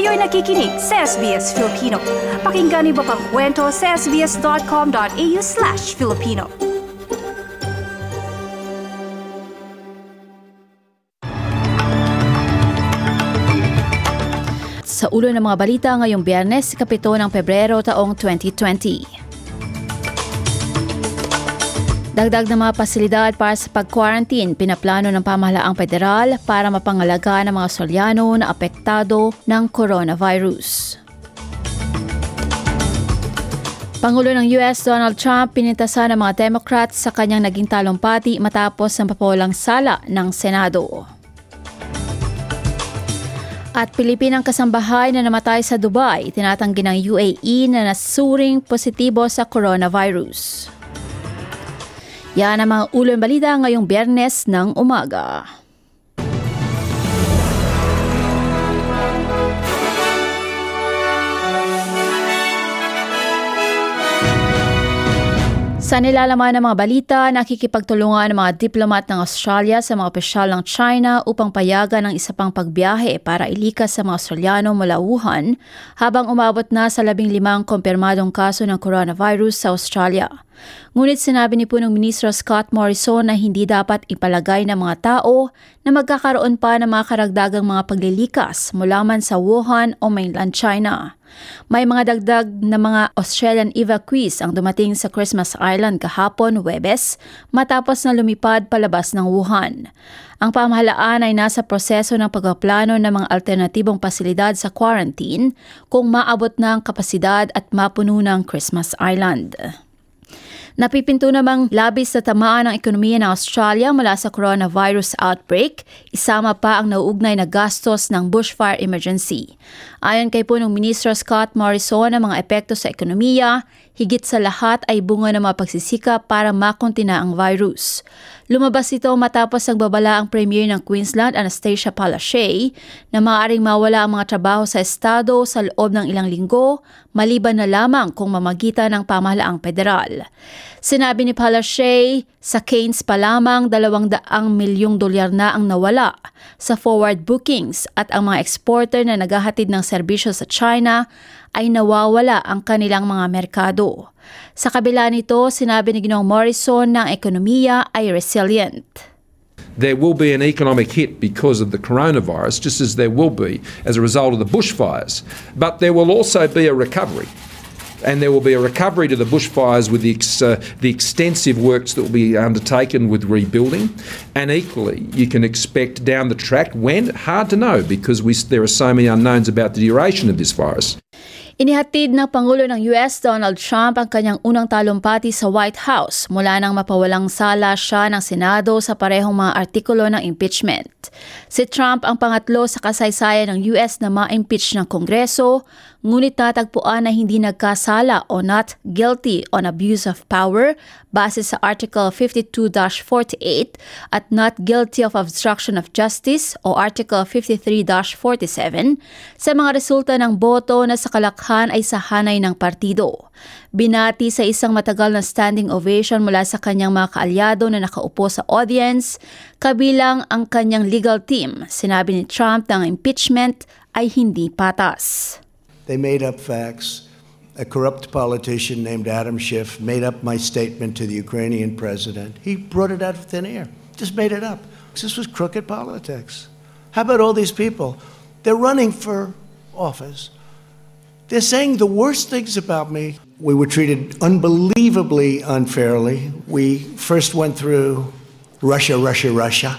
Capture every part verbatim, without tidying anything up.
Kayo'y nakikinig sa S B S Filipino. Pakinggan niyo pa ang kwento sa sbs.com.au slash Filipino. Sa ulo ng mga balita ngayong Biyernes, kapito ng Pebrero taong twenty twenty. Dagdag na mga pasilidad para sa pag-quarantine, pinaplano ng pamahalaang federal para mapangalagaan ng mga Australiano na apektado ng coronavirus. Pangulo ng U S Donald Trump pinintasan ng mga Democrats sa kanyang naging talumpati matapos ang papawalang sala ng Senado. At Pilipinang kasambahay na namatay sa Dubai, tinatanggi ng U A E na nasuring positibo sa coronavirus. Yan ang mga ulo ng balita ngayong Biyernes ng umaga. Sa nilalaman ng mga balita, nakikipagtulungan ng mga diplomat ng Australia sa mga opisyal ng China upang payagan ng isa pang pagbiyahe para ilikas sa mga Australiano mula Wuhan habang umabot na sa labing limang kumpirmadong kaso ng coronavirus sa Australia. Ngunit sinabi ni punong Ministro Scott Morrison na hindi dapat ipalagay ng mga tao na magkakaroon pa ng mga karagdagang mga paglilikas mula man sa Wuhan o mainland China. May mga dagdag na mga Australian evacuees ang dumating sa Christmas Island kahapon, Huwebes, matapos na lumipad palabas ng Wuhan. Ang pamahalaan ay nasa proseso ng pagpaplano ng mga alternatibong pasilidad sa quarantine kung maabot na ang kapasidad at mapuno ng Christmas Island. Napipinto namang labis na tamaan ng ekonomiya ng Australia mula sa coronavirus outbreak, isama pa ang nauugnay na gastos ng bushfire emergency. Ayon kay punong Ministro Scott Morrison, ang mga epekto sa ekonomiya, higit sa lahat ay bunga ng mga pagsisikap para makontina ang virus. Lumabas ito matapos ang babala ang Premier ng Queensland, Anastasia Palaszczuk, na maaaring mawala ang mga trabaho sa estado sa loob ng ilang linggo, maliban na lamang kung mamagitan ng pamahalaang federal. Sinabi ni Palaszczuk, sa Cairns pa lamang dalawang daang milyong dolyar na ang nawala sa forward bookings at ang mga exporter na naghahatid ng serbisyo sa China ay nawawala ang kanilang mga merkado. Sa kabila nito, sinabi ni Ginoong Morrison na ang ekonomiya ay resilient. There will be an economic hit because of the coronavirus, just as there will be as a result of the bushfires. But there will also be a recovery. And there will be a recovery to the bushfires with the, ex, uh, the extensive works that will be undertaken with rebuilding. And equally, you can expect down the track, when, hard to know because we, there are so many unknowns about the duration of this virus. Inihatid ng Pangulo ng U S Donald Trump ang kanyang unang talumpati sa White House mula nang mapawalang sala siya ng Senado sa parehong mga artikulo ng impeachment. Si Trump ang pangatlo sa kasaysayan ng U S na ma-impeach ng Kongreso, ngunit natagpuan na hindi nagkasala o not guilty on abuse of power base sa Article fifty-two dash forty-eight at not guilty of obstruction of justice o Article fifty-three dash forty-seven sa mga resulta ng boto na sa kalakhan ay sa hanay ng partido. Binati sa isang matagal na standing ovation mula sa kanyang mga kaalyado na nakaupo sa audience, kabilang ang kanyang legal team. Sinabi ni Trump na ang impeachment ay hindi patas. They made up facts. A corrupt politician named Adam Schiff made up my statement to the Ukrainian president. He brought it out of thin air, just made it up. This was crooked politics. How about all these people? They're running for office. They're saying the worst things about me. We were treated unbelievably unfairly. We first went through Russia, Russia, Russia.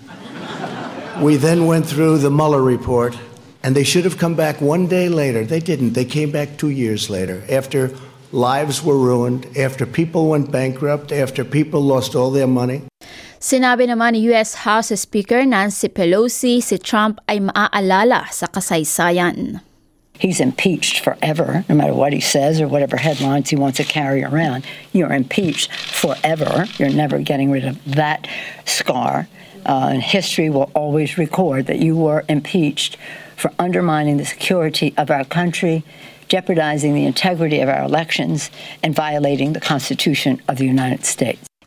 We then went through the Mueller report. And they should have come back one day later. They didn't. They came back two years later, after lives were ruined, after people went bankrupt, after people lost all their money. Sinabi naman ni U S House Speaker Nancy Pelosi, si Trump ay maaalala sa kasaysayan. He's impeached forever, no matter what he says or whatever headlines he wants to carry around. You're impeached forever. You're never getting rid of that scar. Uh, and history will always record that you were impeached for undermining the security of our country, jeopardizing the integrity of our elections, and violating the Constitution of the United States.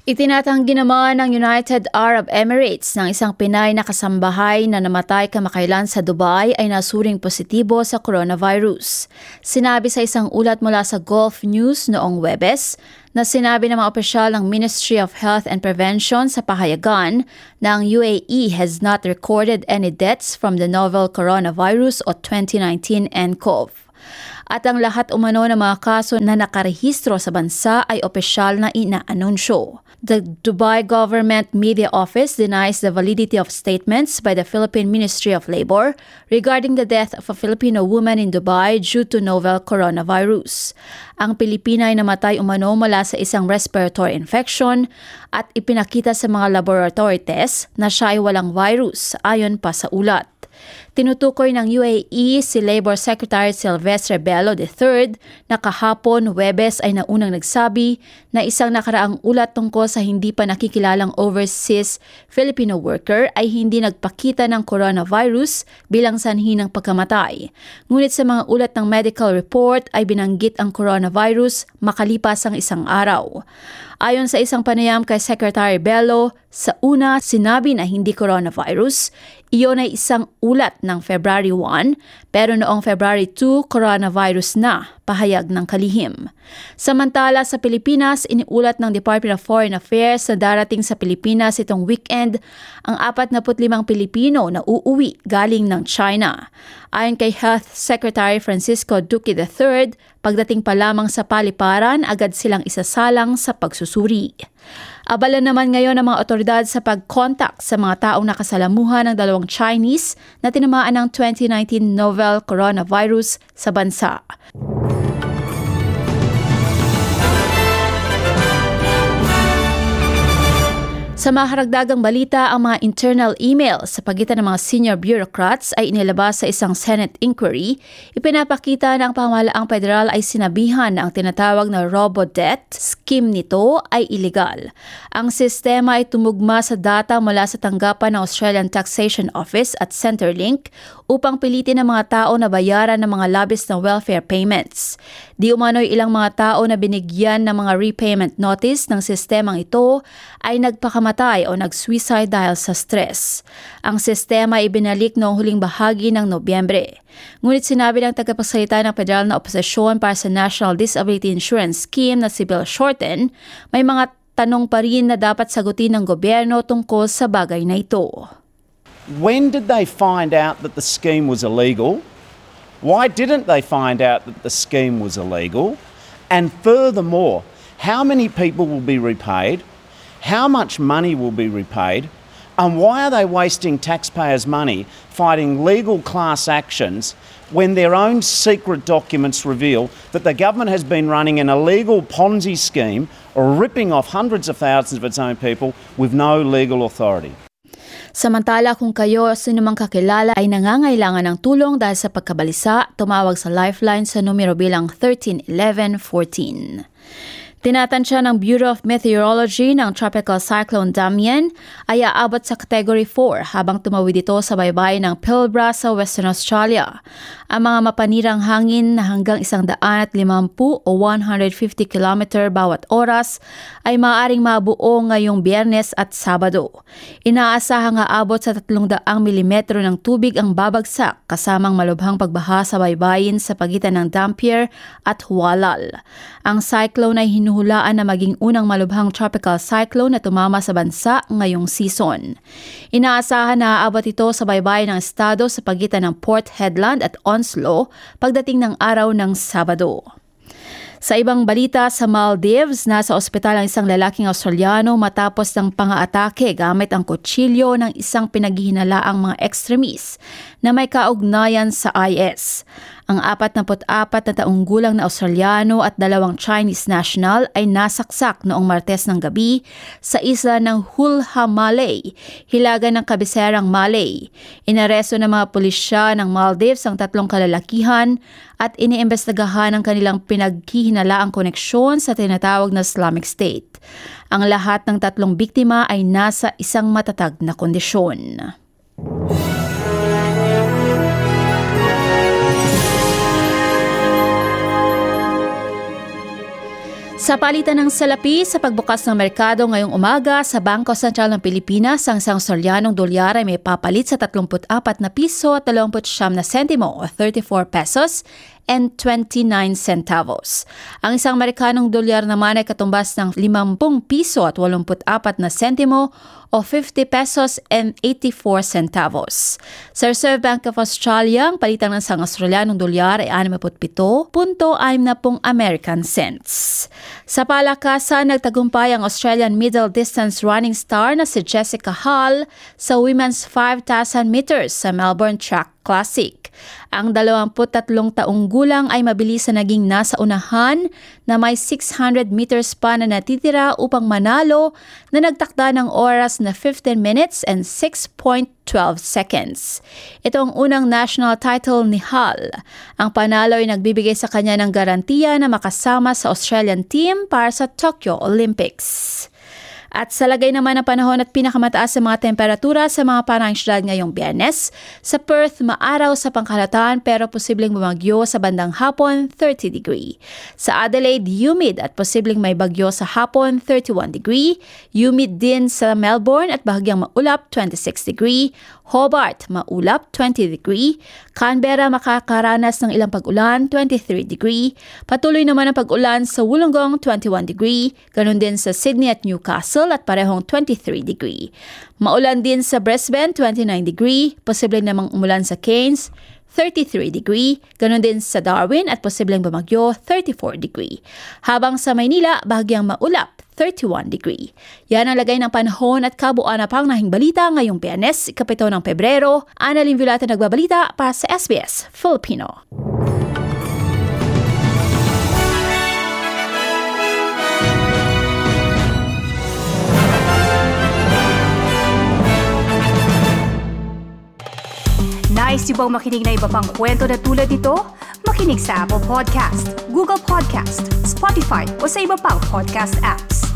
Itinatanggi naman ng United Arab Emirates ng isang Pinay na kasambahay na namatay kamakailan sa Dubai ay nasuring positibo sa coronavirus. Sinabi sa isang ulat mula sa Gulf News noong Huwebes na sinabi ng mga opisyal ng Ministry of Health and Prevention sa pahayagan na ang U A E has not recorded any deaths from the novel coronavirus o twenty nineteen N C O V. At ang lahat umano ng mga kaso na nakarehistro sa bansa ay opisyal na inaanunsyo. The Dubai Government Media Office denies the validity of statements by the Philippine Ministry of Labor regarding the death of a Filipino woman in Dubai due to novel coronavirus. Ang Pilipina ay namatay umano mula sa isang respiratory infection at ipinakita sa mga laboratory tests na siya ay walang virus ayon pa sa ulat. Tinutukoy ng U A E si Labor Secretary Silvestre Bello the third na kahapon Huwebes ay naunang nagsabi na isang nakaraang ulat tungkol sa hindi pa nakikilalang overseas Filipino worker ay hindi nagpakita ng coronavirus bilang sanhi ng pagkamatay. Ngunit sa mga ulat ng medical report ay binanggit ang coronavirus makalipas ang isang araw. Ayon sa isang panayam kay Secretary Bello, sa una sinabi na hindi coronavirus, iyon ay isang ulat ng February first, pero noong February second, coronavirus na, pahayag ng kalihim. Samantala sa Pilipinas, iniulat ng Department of Foreign Affairs na darating sa Pilipinas itong weekend ang forty-five Pilipino na uuwi galing ng China. Ayon kay Health Secretary Francisco Duque the third, pagdating pa lamang sa paliparan, agad silang isasalang sa pagsusuri. Abala naman ngayon ang mga otoridad sa pag-contact sa mga taong nakasalamuhan ng dalawang Chinese na tinamaan ng twenty nineteen novel coronavirus sa bansa. Sa maharagdagang balita, ang mga internal email sa pagitan ng mga senior bureaucrats ay inilabas sa isang Senate inquiry. Ipinapakita na ang pamahalaang federal ay sinabihan na ang tinatawag na robo-debt scheme nito ay illegal. Ang sistema ay tumugma sa data mula sa tanggapan ng Australian Taxation Office at Centrelink upang pilitin ang mga tao na bayaran ng mga labis na welfare payments. Di umano'y ilang mga tao na binigyan ng mga repayment notice ng sistemang ito ay nagpakamatay o nag-suicide dahil sa stress. Ang sistema ay ibinalik noong huling bahagi ng Nobyembre. Ngunit sinabi ng tagapagsalita ng federal na oposisyon para sa National Disability Insurance Scheme na si Bill Shorten, may mga tanong pa rin na dapat sagutin ng gobyerno tungkol sa bagay na ito. When did they find out that the scheme was illegal? Why didn't they find out that the scheme was illegal? And furthermore, how many people will be repaid? How much money will be repaid? And why are they wasting taxpayers' money fighting legal class actions when their own secret documents reveal that the government has been running an illegal Ponzi scheme or ripping off hundreds of thousands of its own people with no legal authority? Samantala, kung kayo o sinumang kakilala ay nangangailangan ng tulong dahil sa pagkabalisa, tumawag sa Lifeline sa numero bilang thirteen eleven fourteen. Tinatansya ng Bureau of Meteorology ng Tropical Cyclone Damian ay aabot sa Category four habang tumawid ito sa baybayin ng Pilbara sa Western Australia. Ang mga mapanirang hangin na hanggang one hundred fifty o one hundred fifty kilometer bawat oras ay maaaring mabuo ngayong Biyernes at Sabado. Inaasahang aabot sa three hundred milimetro ng tubig ang babagsak kasamang malubhang pagbaha sa baybayin sa pagitan ng Dampier at Hualal. Ang cyclone ay hinuhulaan na maging unang malubhang tropical cyclone na tumama sa bansa ngayong season. Inaasahan na aabot ito sa baybayin ng estado sa pagitan ng Port Hedland at Onslow pagdating ng araw ng Sabado. Sa ibang balita, sa Maldives, nasa ospital ang isang lalaking Australiano matapos ng pang-aatake gamit ang kutsilyo ng isang pinaghihinalaang mga extremist na may kaugnayan sa I S. Ang forty-four na taong gulang na Australiano at dalawang Chinese national ay nasaksak noong Martes ng gabi sa isla ng Hulha Malay, hilaga ng kabiserang Malay. Inaresto ng mga pulisya ng Maldives ang tatlong kalalakihan at iniimbestigahan ang kanilang pinaghihinalaang koneksyon sa tinatawag na Islamic State. Ang lahat ng tatlong biktima ay nasa isang matatag na kondisyon. Sa palitan ng salapi sa pagbukas ng merkado ngayong umaga sa Bangko Sentral ng Pilipinas, ang isang Australianong dolyar ay may papalit sa tatlumpu't apat na piso at dalawampu't siyam na sentimo o thirty-four pesos and twenty-nine centavos. Ang isang Amerikanong dolyar naman ay katumbas ng limampu piso at walumpu't apat na sentimo o fifty pesos and eighty-four centavos. Sa Reserve Bank of Australia, ang palitan ng isang Australianong dolyar ay sixty-seven punto sixty American cents. Sa palakasan, nagtagumpay ang Australian middle distance running star na si Jessica Hall sa women's five thousand meters sa Melbourne Track Classic. Ang dalawampu't-tatlong taong gulang ay mabilis na naging nasa unahan na may six hundred meters pa na natitira upang manalo na nagtakda ng oras na fifteen minutes and six point one two seconds. Ito ang unang national title ni Hall. Ang panalo ay nagbibigay sa kanya ng garantiya na makasama sa Australian team para sa Tokyo Olympics. At sa lagay naman ng panahon at pinakamataas sa mga temperatura sa mga panahong syudad ngayong Biyernes, sa Perth maaraw sa pangkalahatan pero posibleng bumagyo sa bandang hapon thirty degree. Sa Adelaide, humid at posibleng may bagyo sa hapon thirty-one degree. Humid din sa Melbourne at bahagyang maulap twenty-six degree. Hobart, maulap twenty degree. Canberra, makakaranas ng ilang pag-ulan twenty-three degree. Patuloy naman ang pag-ulan sa Wollongong twenty-one degree. Ganon din sa Sydney at Newcastle at parehong twenty-three degree. Maulan din sa Brisbane twenty-nine degree. Posibleng namang umulan sa Cairns thirty-three degree. Ganon din sa Darwin at posibleng bumagyo thirty-four degree. Habang sa Maynila, bahagyang maulap thirty-one degree. Yan ang lagay ng panahon at kabuuan na pangnahing balita ngayong Biyernes, ikapito ng Pebrero. Annalyn Vilata nagbabalita para sa S B S Filipino. Nice yung bang makinig na iba pang kwento na tulad ito? Makinig sa Apple Podcast, Google Podcast, Spotify o sa iba pang podcast apps.